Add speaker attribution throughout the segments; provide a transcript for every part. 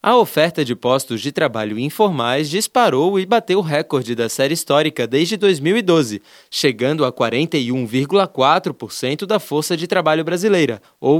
Speaker 1: A oferta de postos de trabalho informais disparou e bateu o recorde da série histórica desde 2012, chegando a 41,4% da força de trabalho brasileira, ou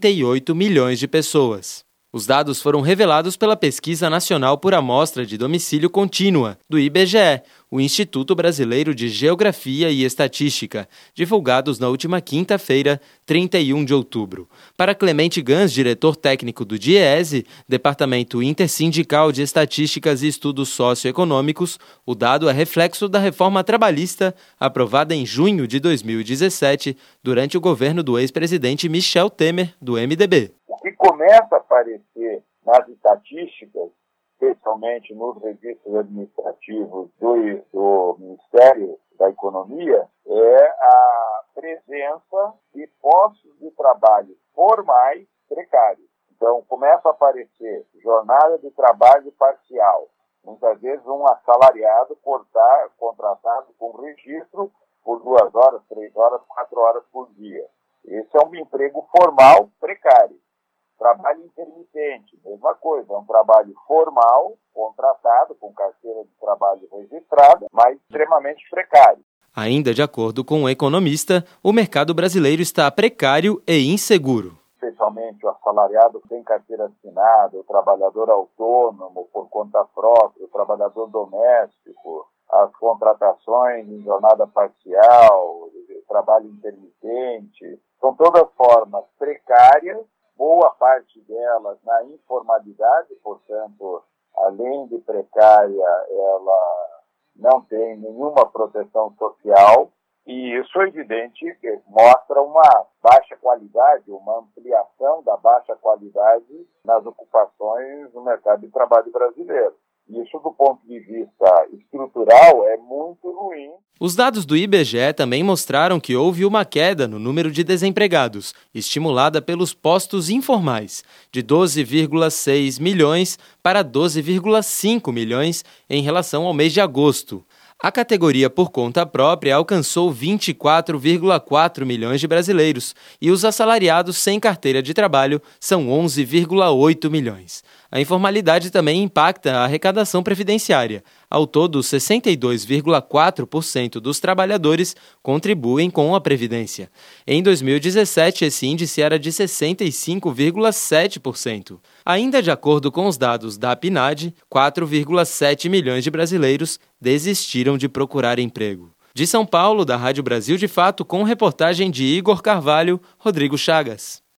Speaker 1: 38 milhões de pessoas. Os dados foram revelados pela Pesquisa Nacional por Amostra de Domicílio Contínua, do IBGE, o Instituto Brasileiro de Geografia e Estatística, divulgados na última quinta-feira, 31 de outubro. Para Clemente Gans, diretor técnico do DIEESE, Departamento Intersindical de Estatísticas e Estudos Socioeconômicos, o dado é reflexo da reforma trabalhista aprovada em junho de 2017, durante o governo do ex-presidente Michel Temer, do MDB.
Speaker 2: O que começa a aparecer nas estatísticas, especialmente nos registros administrativos do Ministério da Economia, é a presença de postos de trabalho formais precários. Então, começa a aparecer jornada de trabalho parcial. Muitas vezes um assalariado contratado com registro por 2 horas, 3 horas, 4 horas por dia. Esse é um emprego formal precário. Trabalho intermitente, mesma coisa, é um trabalho formal, contratado, com carteira de trabalho registrada, mas extremamente precário.
Speaker 1: Ainda de acordo com o economista, o mercado brasileiro está precário e inseguro.
Speaker 2: Especialmente o assalariado sem carteira assinada, o trabalhador autônomo por conta própria, o trabalhador doméstico, as contratações em jornada parcial, trabalho intermitente, são todas formas precárias, boa parte delas na informalidade, portanto, além de precária, ela não tem nenhuma proteção social, e isso é evidente que mostra uma baixa qualidade, uma ampliação da baixa qualidade nas ocupações no mercado de trabalho brasileiro. Isso, do ponto de vista estrutural, é muito ruim.
Speaker 1: Os dados do IBGE também mostraram que houve uma queda no número de desempregados, estimulada pelos postos informais, de 12,6 milhões para 12,5 milhões em relação ao mês de agosto. A categoria por conta própria alcançou 24,4 milhões de brasileiros e os assalariados sem carteira de trabalho são 11,8 milhões. A informalidade também impacta a arrecadação previdenciária. Ao todo, 62,4% dos trabalhadores contribuem com a Previdência. Em 2017, esse índice era de 65,7%. Ainda de acordo com os dados da PNAD, 4,7 milhões de brasileiros desistiram de procurar emprego. De São Paulo, da Rádio Brasil de Fato, com reportagem de Igor Carvalho, Rodrigo Chagas.